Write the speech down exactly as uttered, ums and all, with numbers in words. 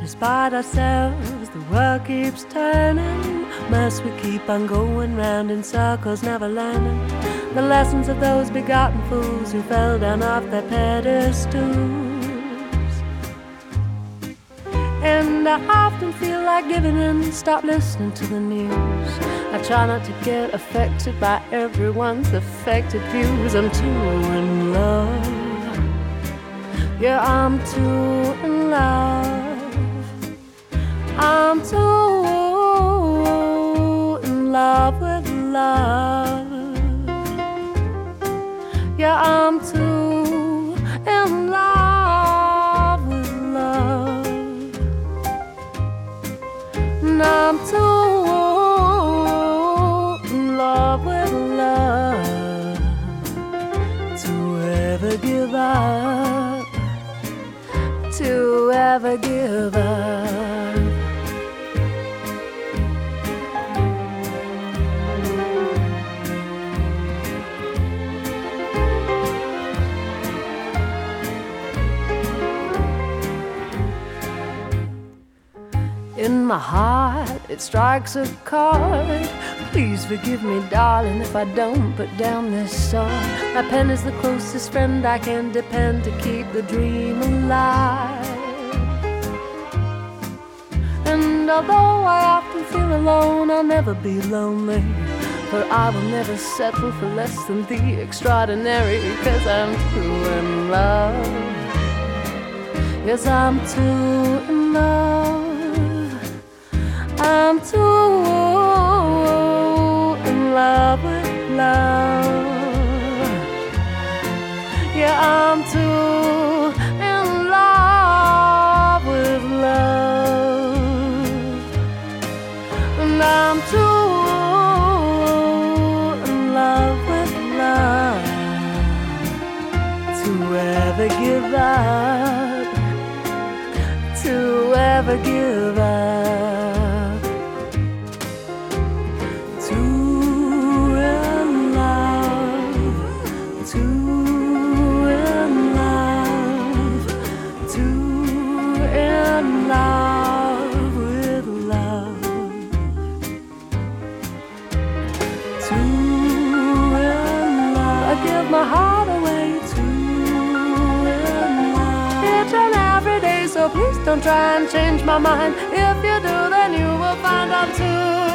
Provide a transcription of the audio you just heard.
Despite ourselves, the world keeps turning. Must we keep on going round in circles, never learning the lessons of those begotten fools who fell down off their pedestals? And I often feel like giving in, stop listening to the news. I try not to get affected by everyone's affected views. I'm too in love. Yeah, I'm too in love. I'm too in love with love. Yeah, I'm too in love with love. And I'm too in love with love to ever give up, to ever give up. In my heart, it strikes a chord. Please forgive me, darling, if I don't put down this sword. My pen is the closest friend I can depend to keep the dream alive. And although I often feel alone, I'll never be lonely, for I will never settle for less than the extraordinary, 'cause I'm too in love. Yes, I'm too in love. I'm too in love with love. Yeah, I'm too in love with love. And I'm too in love with love to ever give up, to ever give up. My heart away to each and every day. So please don't try and change my mind. If you do, then you will find I'm too